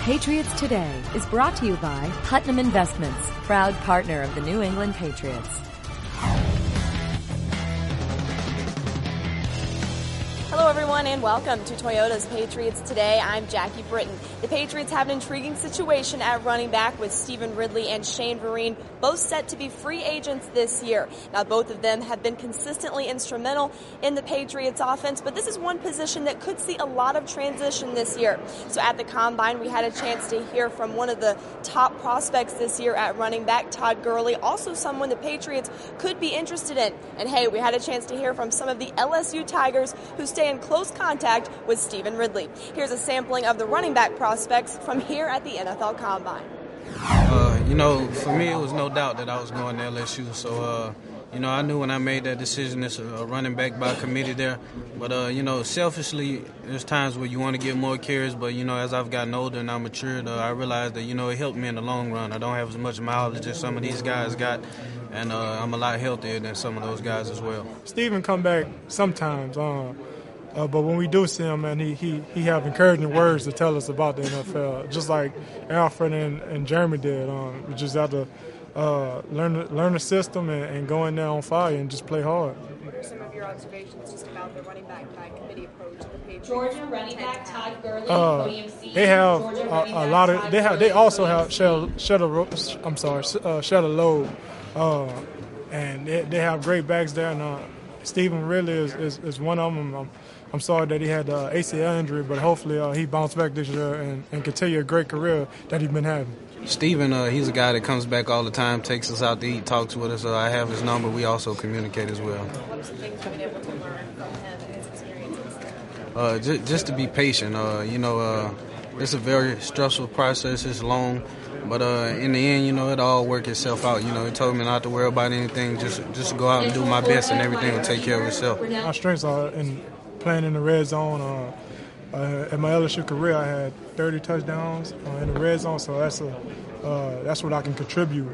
Patriots Today is brought to you by Putnam Investments, proud partner of the New England Patriots. Hello everyone and welcome to Toyota's Patriots Today. I'm Jackie Britton. The Patriots have an intriguing situation at running back with Stevan Ridley and Shane Vereen, both set to be free agents this year. Now both of them have been consistently instrumental in the Patriots offense, but this is one position that could see a lot of transition this year. So at the Combine we had a chance to hear from one of the top prospects this year at running back, Todd Gurley, also someone the Patriots could be interested in. And hey, we had a chance to hear from some of the LSU Tigers who stay in close contact with Stevan Ridley. Here's a sampling of the running back prospects from here at the NFL Combine. For me, it was no doubt that I was going to LSU. So, I knew when I made that decision, it's a running back by committee there. But, selfishly, there's times where you want to get more carries. But, as I've gotten older and I matured, I realized that, it helped me in the long run. I don't have as much mileage as some of these guys got. And I'm a lot healthier than some of those guys as well. Steven come back sometimes. But when we do see him, man, he have encouraging words to tell us about the NFL, just like Alfred and Jeremy did. We just have to learn the system and go in there on fire and just play hard. What are some of your observations just about the running back by committee approach to the Patriots? Georgia running back Todd Gurley, podium C. They have a lot of. They also have shed a load, and they have great backs there. And Stevan really is one of them. I'm sorry that he had the ACL injury, but hopefully he bounced back this year and continue a great career that he's been having. Steven, he's a guy that comes back all the time, takes us out to eat, talks with us. I have his number. We also communicate as well. What are some things you've been able to learn from him and his experiences? Just to be patient. It's a very stressful process. It's long. But in the end, it all work itself out. He told me not to worry about anything, just go out and do my best, and everything will take care of itself. My strengths are in playing in the red zone. In my LSU career, I had 30 touchdowns in the red zone, so that's what I can contribute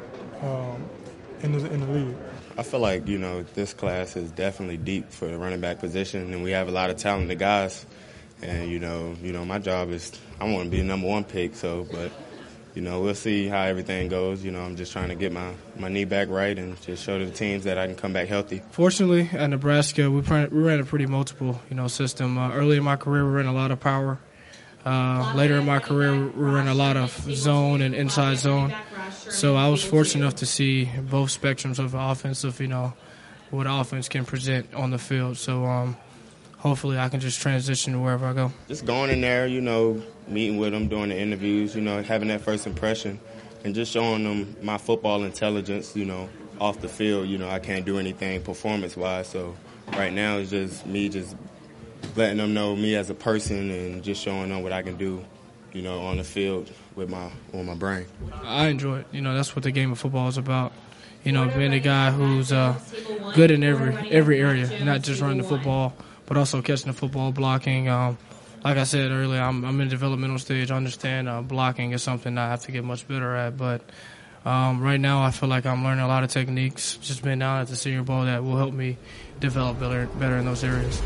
in the league. I feel like, this class is definitely deep for the running back position, and we have a lot of talented guys. And, my job is I want to be the number one pick, but we'll see how everything goes. I'm just trying to get my knee back right and just show to the teams that I can come back healthy. Fortunately, at Nebraska, we ran a pretty multiple, system. Early in my career, we ran a lot of power. Later in my career, we ran a lot of zone and inside zone. So I was fortunate enough to see both spectrums of offensive, what offense can present on the field. So hopefully I can just transition to wherever I go. Just going in there, meeting with them, doing the interviews, having that first impression, and just showing them my football intelligence, off the field. I can't do anything performance-wise, so right now it's just me just letting them know me as a person and just showing them what I can do, on the field with my brain. I enjoy it. That's what the game of football is about. Being a guy who's good in every area, not just running the football, but also catching the football, blocking. Like I said earlier, I'm in the developmental stage. I understand blocking is something I have to get much better at. But right now I feel like I'm learning a lot of techniques, just being down at the Senior Bowl, that will help me develop better in those areas.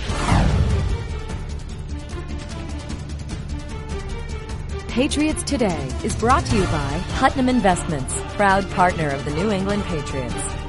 Patriots Today is brought to you by Putnam Investments, proud partner of the New England Patriots.